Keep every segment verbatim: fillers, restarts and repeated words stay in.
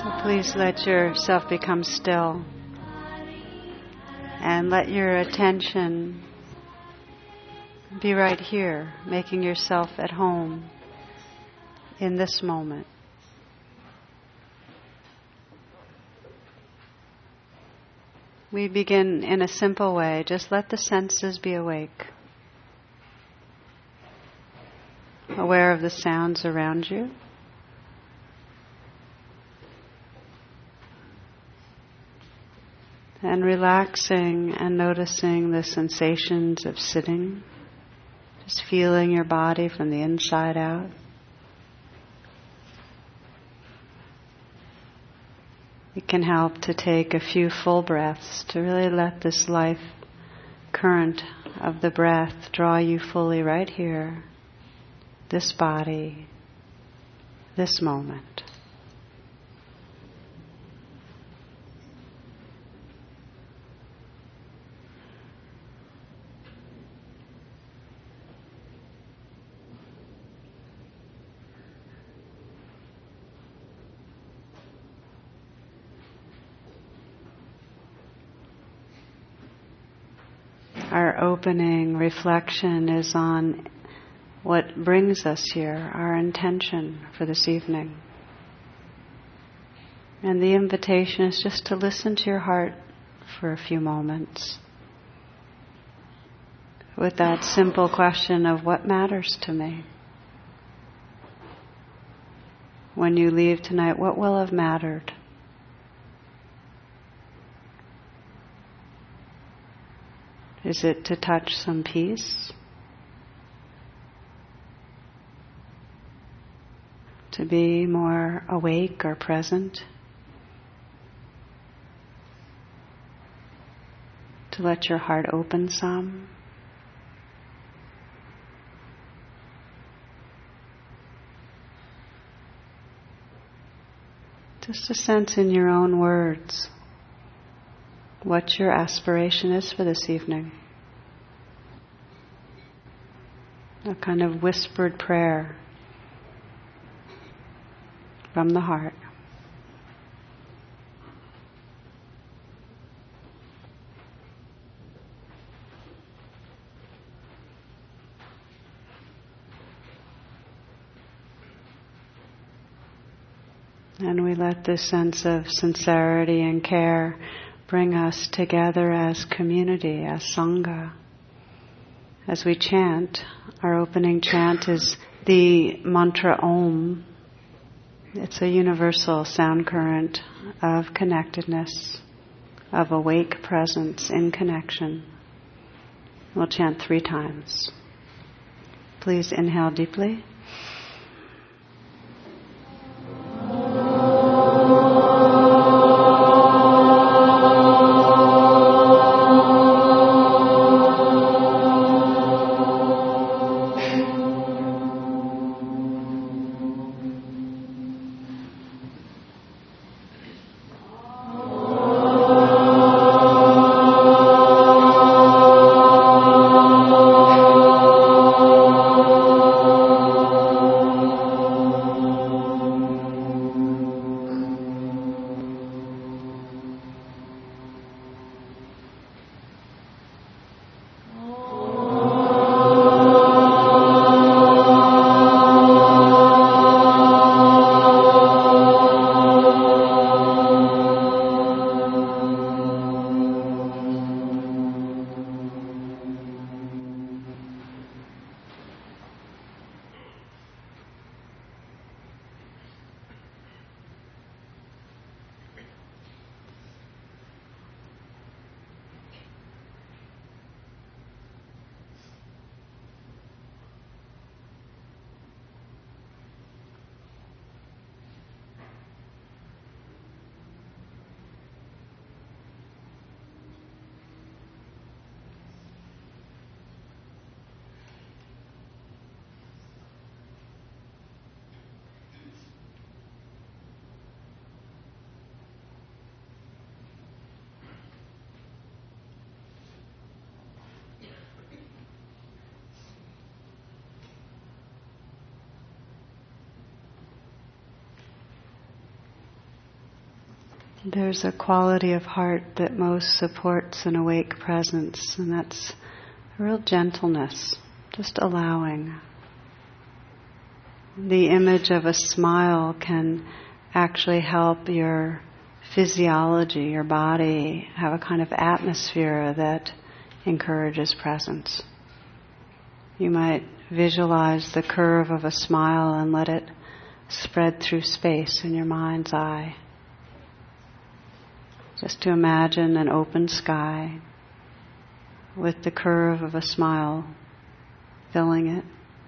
So please let yourself become still and let your attention be right here, making yourself at home in this moment. We begin in a simple way. Just let the senses be awake, aware of the sounds around you. And relaxing and noticing the sensations of sitting. Just feeling your body from the inside out. It can help to take a few full breaths to really let this life current of the breath draw you fully right here, this body, this moment. Our opening reflection is on what brings us here, our intention for this evening. And the invitation is just to listen to your heart for a few moments with that simple question of what matters to me. When you leave tonight, what will have mattered? Is it to touch some peace? To be more awake or present? To let your heart open some? Just a sense in your own words what your aspiration is for this evening. A kind of whispered prayer from the heart. And we let this sense of sincerity and care bring us together as community, as Sangha. As we chant, our opening chant is the mantra Om. It's a universal sound current of connectedness, of awake presence in connection. We'll chant three times. Please inhale deeply. Oh There's a quality of heart that most supports an awake presence, and that's a real gentleness, just allowing. The image of a smile can actually help your physiology, your body, have a kind of atmosphere that encourages presence. You might visualize the curve of a smile and let it spread through space in your mind's eye. Just to imagine an open sky with the curve of a smile filling it.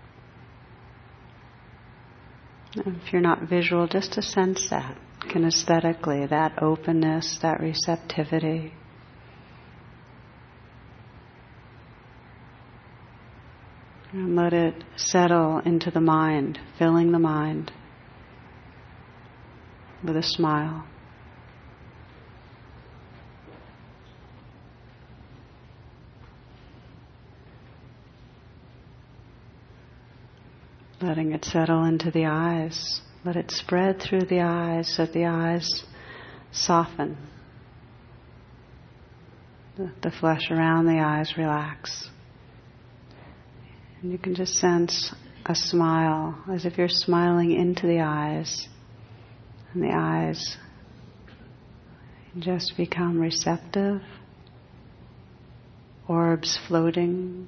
And if you're not visual, just to sense that, kinesthetically, that openness, that receptivity. And let it settle into the mind, filling the mind with a smile. Letting it settle into the eyes. Let it spread through the eyes so that the eyes soften. The, the flesh around the eyes relax. And you can just sense a smile, as if you're smiling into the eyes. And the eyes just become receptive, orbs floating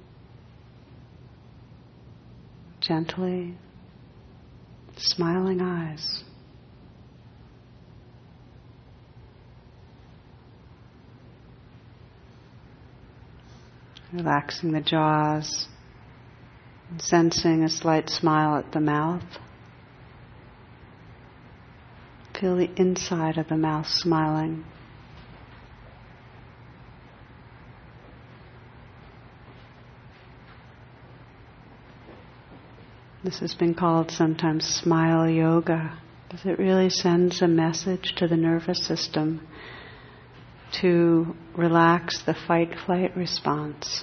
gently, smiling eyes. Relaxing the jaws, and sensing a slight smile at the mouth. Feel the inside of the mouth smiling. This has been called sometimes smile yoga, because it really sends a message to the nervous system to relax the fight-flight response,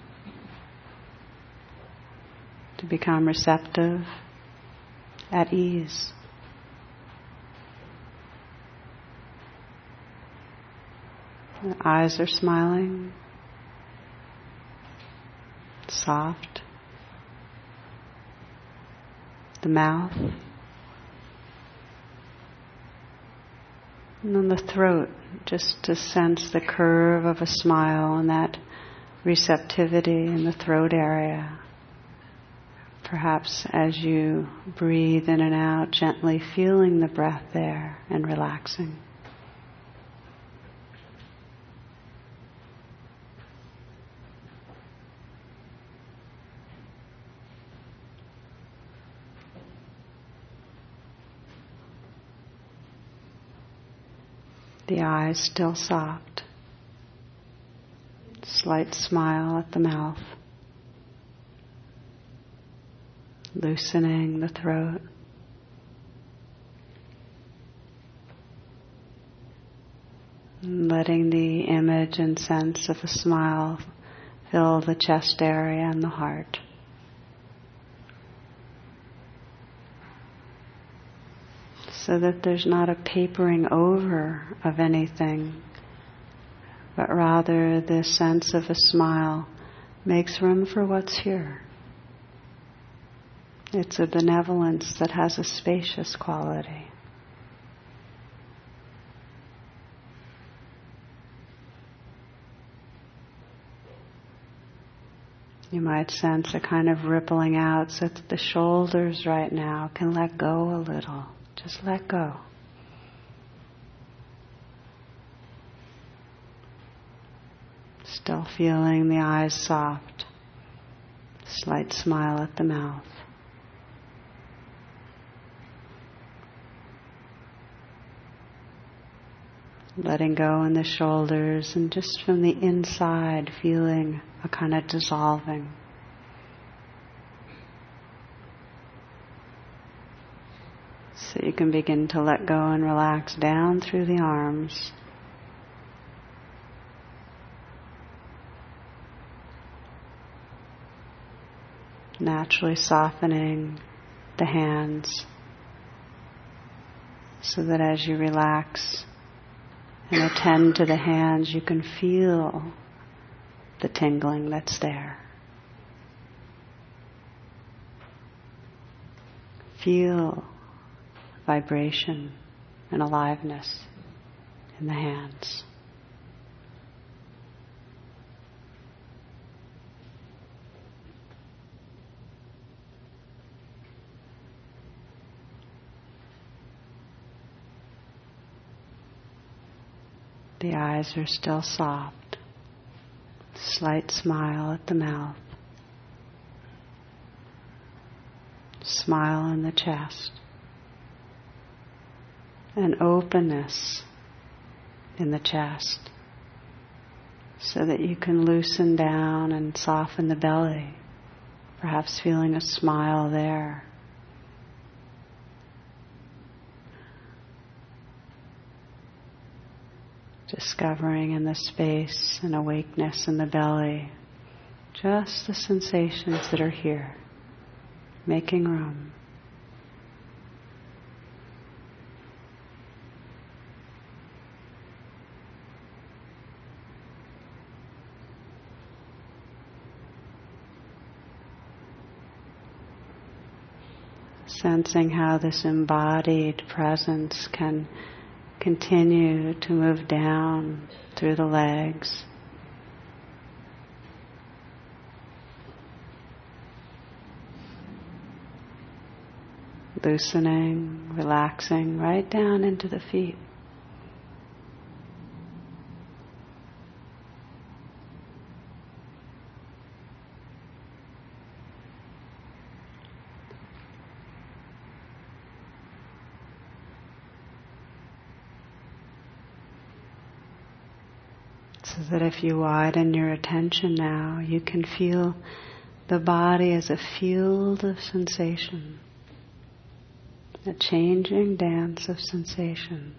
to become receptive, at ease. The eyes are smiling, soft. The mouth, and then the throat, just to sense the curve of a smile and that receptivity in the throat area. Perhaps as you breathe in and out, gently feeling the breath there and relaxing. The eyes still soft. Slight smile at the mouth. Loosening the throat. And letting the image and sense of a smile fill the chest area and the heart. So that there's not a papering over of anything, but rather the sense of a smile makes room for what's here. It's a benevolence that has a spacious quality. You might sense a kind of rippling out so that the shoulders right now can let go a little. Just let go. Still feeling the eyes soft. Slight smile at the mouth. Letting go in the shoulders, and just from the inside feeling a kind of dissolving. So you can begin to let go and relax down through the arms. Naturally softening the hands so that as you relax and attend to the hands, you can feel the tingling that's there. Feel vibration and aliveness in the hands. The eyes are still soft. Slight smile at the mouth. Smile in the chest. An openness in the chest so that you can loosen down and soften the belly, perhaps feeling a smile there. Discovering in the space an awakeness in the belly, just the sensations that are here, making room. Sensing how this embodied presence can continue to move down through the legs. Loosening, relaxing right down into the feet. So that if you widen your attention now, you can feel the body as a field of sensation, a changing dance of sensation.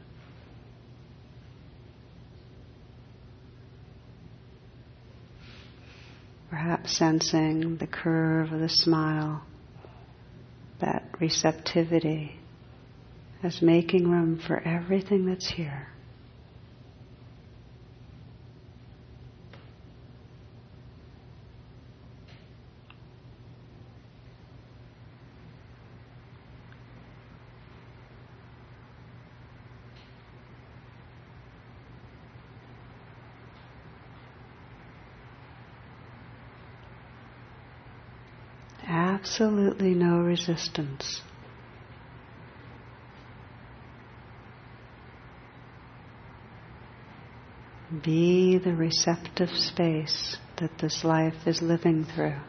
Perhaps sensing the curve of the smile, that receptivity as making room for everything that's here. Absolutely no resistance. Be the receptive space that this life is living through.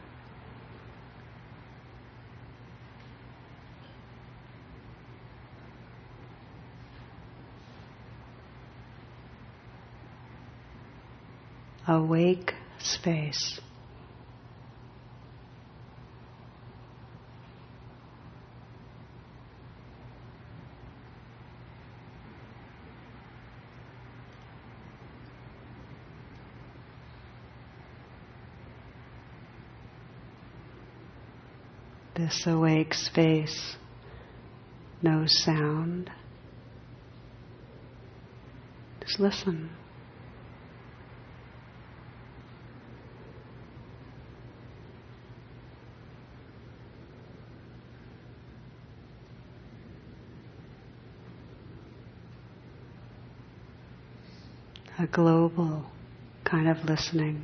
Awake space. This awake space knows sound. Just listen. A global kind of listening.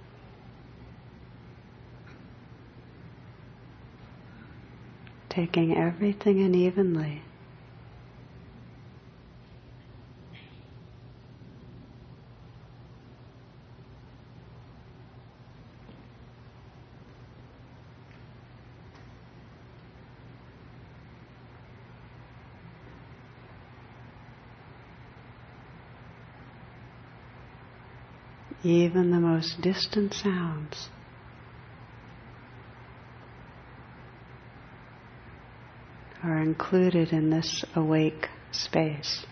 Taking everything in evenly. Even the most distant sounds are included in this awake space.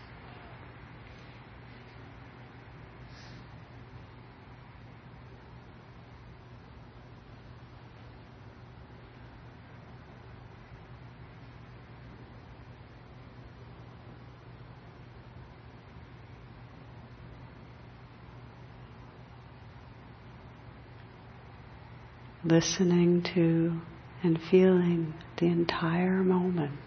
listening to and feeling the entire moment.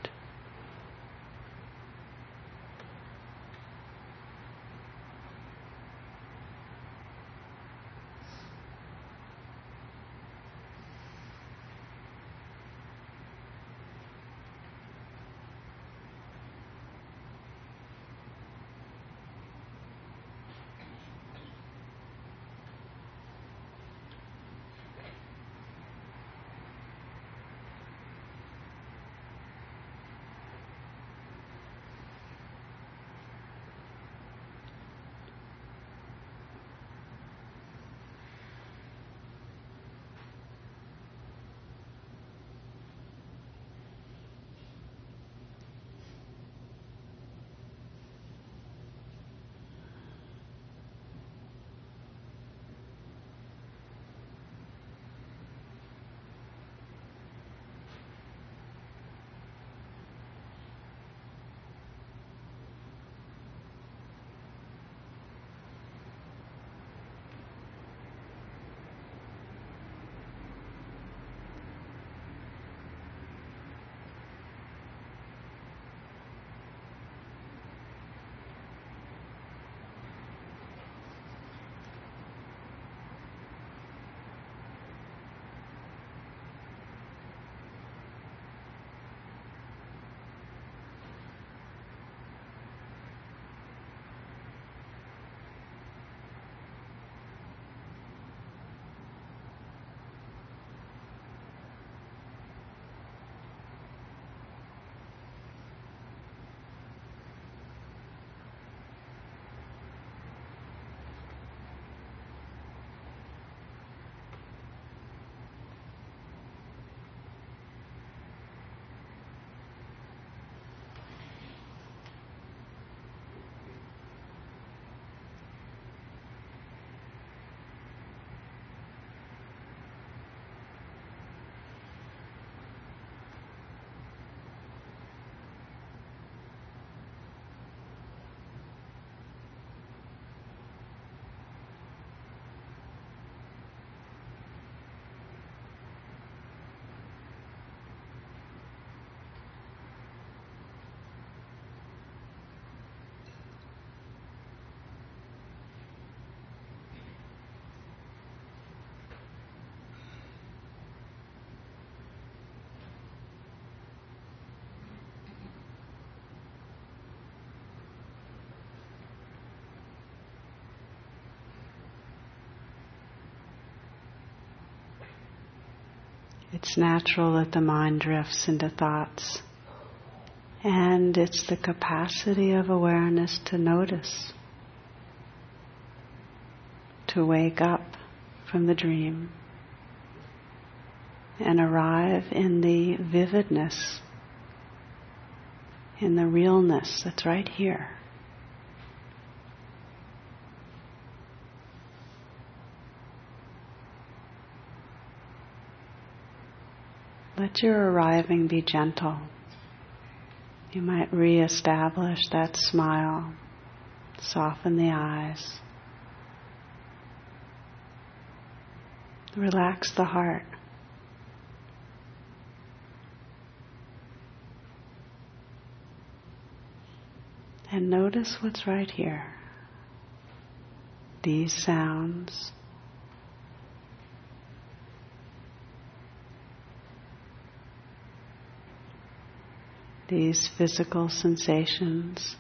It's natural that the mind drifts into thoughts, and it's the capacity of awareness to notice, to wake up from the dream and arrive in the vividness, in the realness that's right here. Let your arriving be gentle. You might re-establish that smile, soften the eyes, relax the heart. And notice what's right here. These sounds, these physical sensations,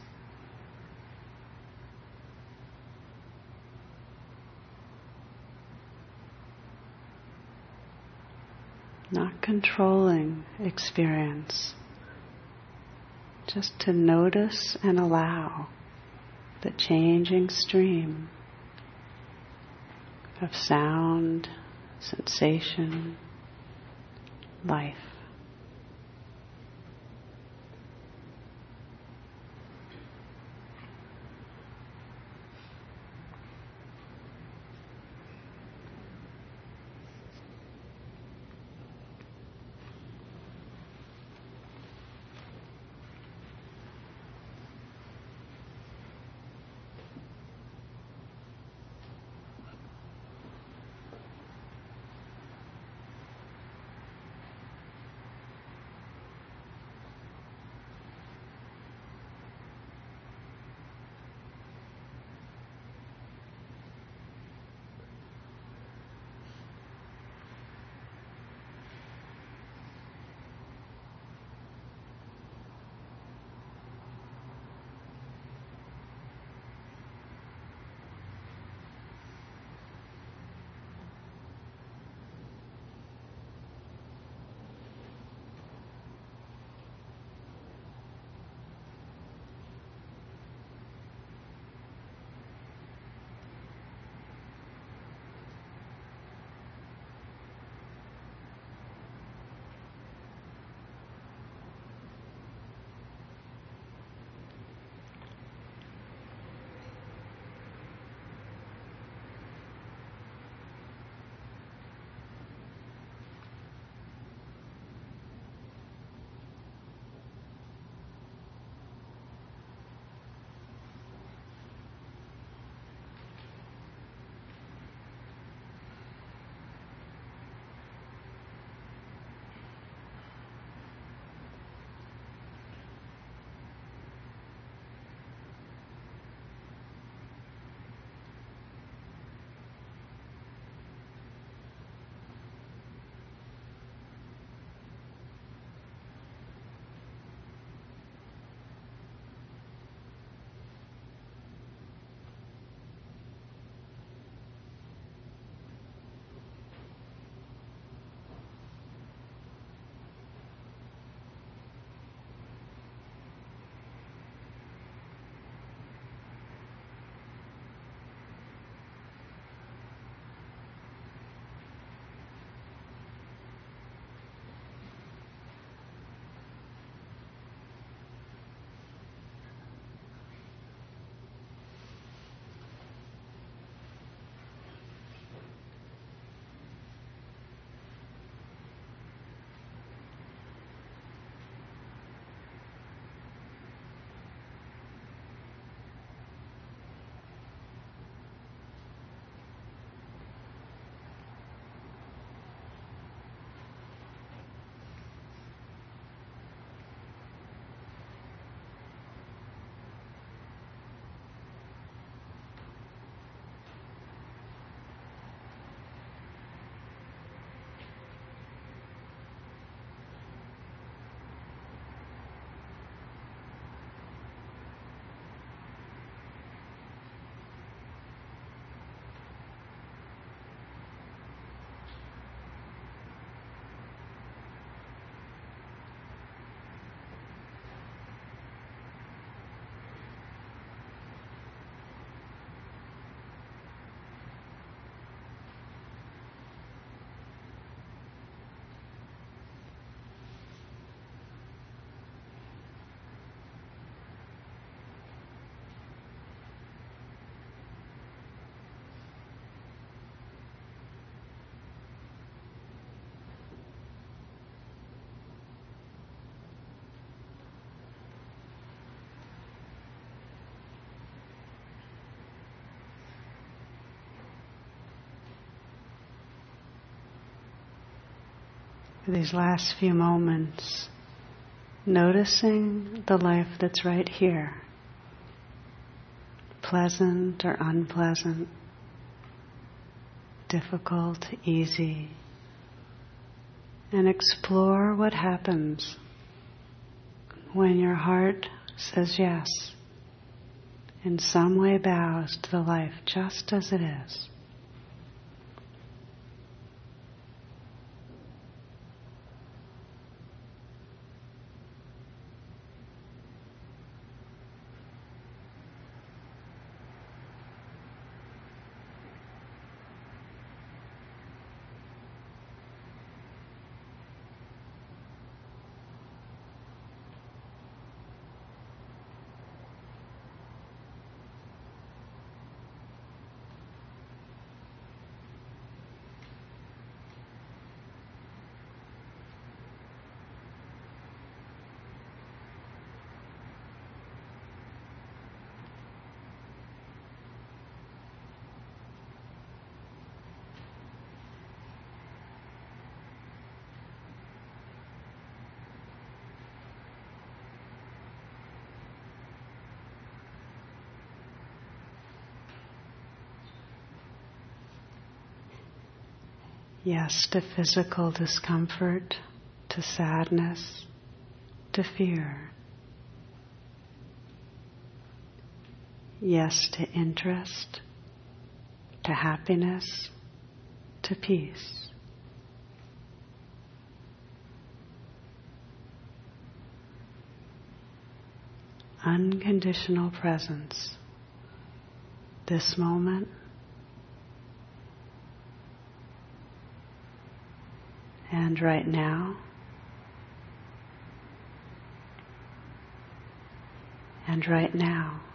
not controlling experience, just to notice and allow the changing stream of sound, sensation, life. For these last few moments, noticing the life that's right here, pleasant or unpleasant, difficult, easy, and explore what happens when your heart says yes, in some way bows to the life just as it is. Yes to physical discomfort, to sadness, to fear. Yes to interest, to happiness, to peace. Unconditional presence. This moment, and right now, and right now.